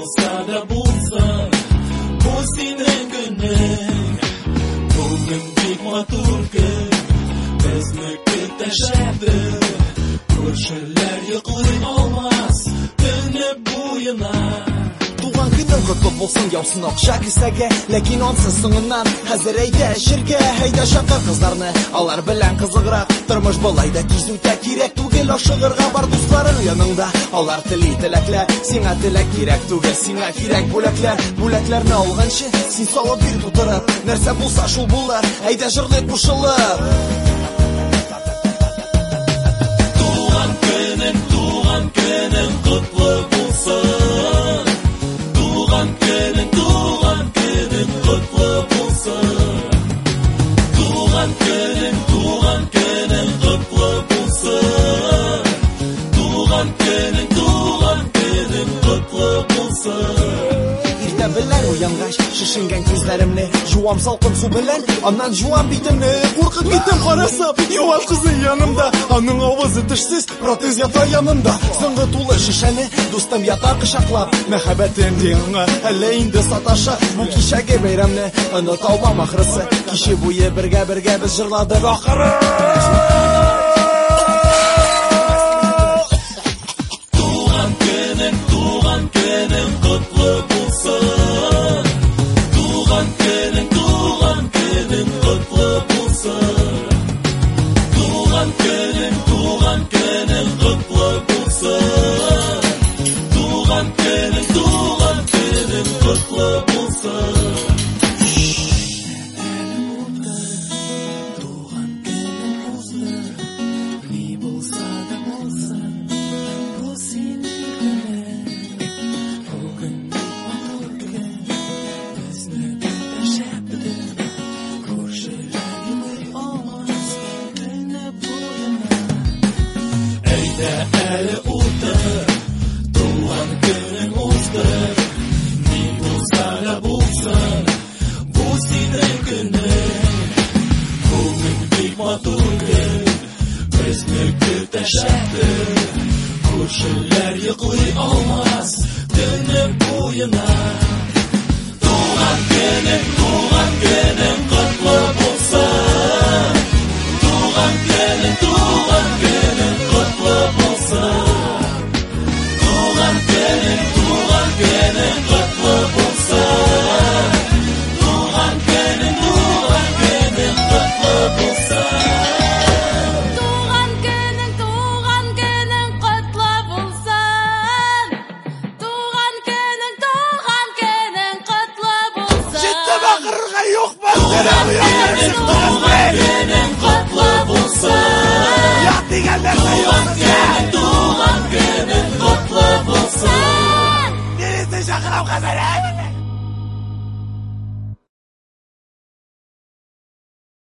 bulsa da bulsun, bu senin günün. Bugün bek motor gün, bizni kütüşäpdi. Ko'rchilar yiqilib olmas, dönüp bo'yina. Туган күнең котлы булсын, яусын акча кисәгә, ләкин ансыз соңыннан хәзер әйдә эшергә, әйдә шакыр кызларны, алар белән кызыграк. Тормыш болай да тиз үтә, кирәк түгел ашыгырга, бар дусларың яныңда. Алар тели теләкләр, сиңа теләк кирәк түгел, сиңа кирәк бүләкләр. Бүләкләрне алганчы, син салып бир тутырып, нәрсә булса шул булыр, әйдә җырлыйк кушылып. Туган көнең котлы булсын. Туган көнең котлы булсын. Туган көнең котлы булсын. Туган көнең котлы булсын. Иртә белән уянгач, шешенгән күзләремне жуам салкын су белән, аннан жуам битемне. Куркып киттем карасам, юаш кызы янымда, аның авызы тешсез, протез ята янында. Соңгы тулы шешәне дустым ята кочаклап, мәхәббәтем диңа әллә инде саташа. Бу кичәге бәйрәмне оныта алмам ахрысы, кичә буе бергә без җырладык ахыры. Туган көнең котлы булсын. Туган көнең котлы булсын. Туган көнең котлы булсын. Туган көнең котлы булсын. Туган көнең узды, ни булса да булсын, бу синең günün. Bugün bek motor gün, bizni kütüşäpdi. Ko'rchilar yiqilib olmas, dönüp bo'yina. Әйдә әле утыр, туган көнең узды, ни булса да булсын, бу синең günün. Bugün bek motor gün, bizni kütüşäpdi. Ko'rchilar yiqilib olmas, dönüp bo'yina. Tuğan könüng kutlu bulsun. Tuğan könüng kutlu bulsun. Tuğan könüng kutlu bulsun. Tuğan könüng kutlu bulsun. Туган көнең котлы булсын. Туган көнең котлы булсын. Җитте бакырга юкмы? Tuğan könüng kutlu bulsun. Я дигәннәр Tuğan könüng kutlu bulsun. Нересе чакырам хәзер?